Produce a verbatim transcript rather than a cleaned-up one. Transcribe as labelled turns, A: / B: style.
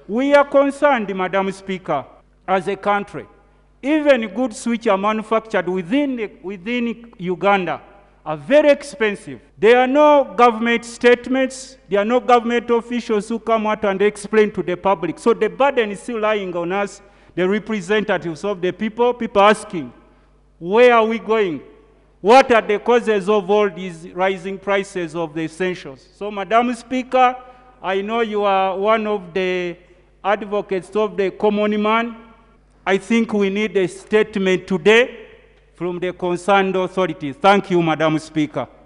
A: We are concerned, Madam Speaker, as a country. Even goods which are manufactured within, within Uganda are very expensive. There are no government statements, there are no government officials who come out and explain to the public. So the burden is still lying on us, the representatives of the people, people asking, where are we going? What are the causes of all these rising prices of the essentials? So, Madam Speaker, I know you are one of the advocates of the common man. I think we need a statement today from the concerned authorities. Thank you, Madam Speaker.